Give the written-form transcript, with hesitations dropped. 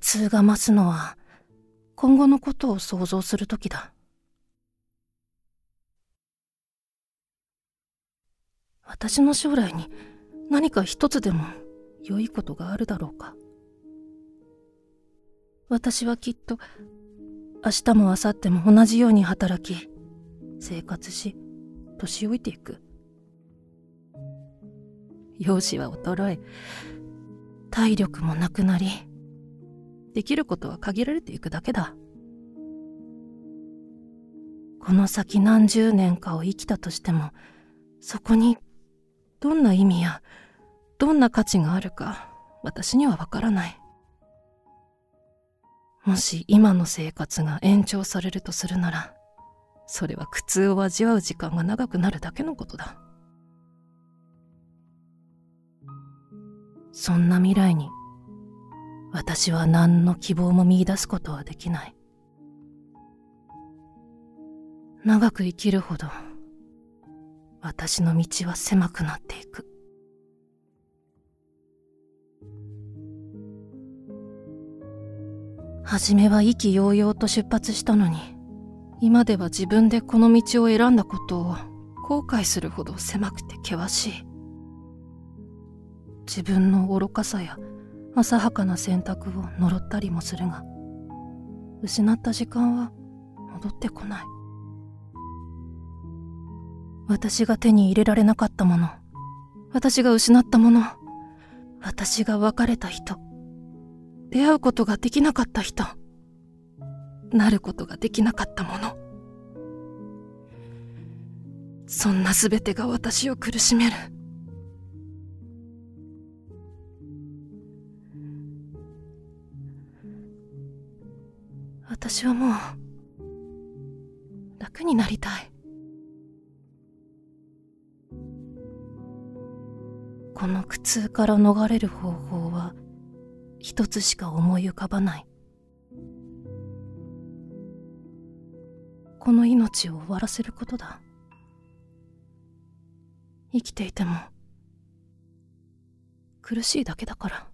痛が増すのは今後のことを想像するときだ。私の将来に何か一つでも良いことがあるだろうか。私はきっと明日も明後日も同じように働き、生活し、年老いていく。容姿は衰え、体力もなくなり、できることは限られていくだけだ。この先何十年かを生きたとしても、そこにどんな意味やどんな価値があるか私にはわからない。もし今の生活が延長されるとするなら、それは苦痛を味わう時間が長くなるだけのことだ。そんな未来に私は何の希望も見出すことはできない。長く生きるほど私の道は狭くなっていく。はじめは意気揚々と出発したのに、今では自分でこの道を選んだことを後悔するほど狭くて険しい。自分の愚かさや浅はかな選択を呪ったりもするが、失った時間は戻ってこない。私が手に入れられなかったもの、私が失ったもの、私が別れた人、出会うことができなかった人、なることができなかったもの、そんなすべてが私を苦しめる。私はもう楽になりたい。この苦痛から逃れる方法は一つしか思い浮かばない。この命を終わらせることだ。生きていても苦しいだけだから。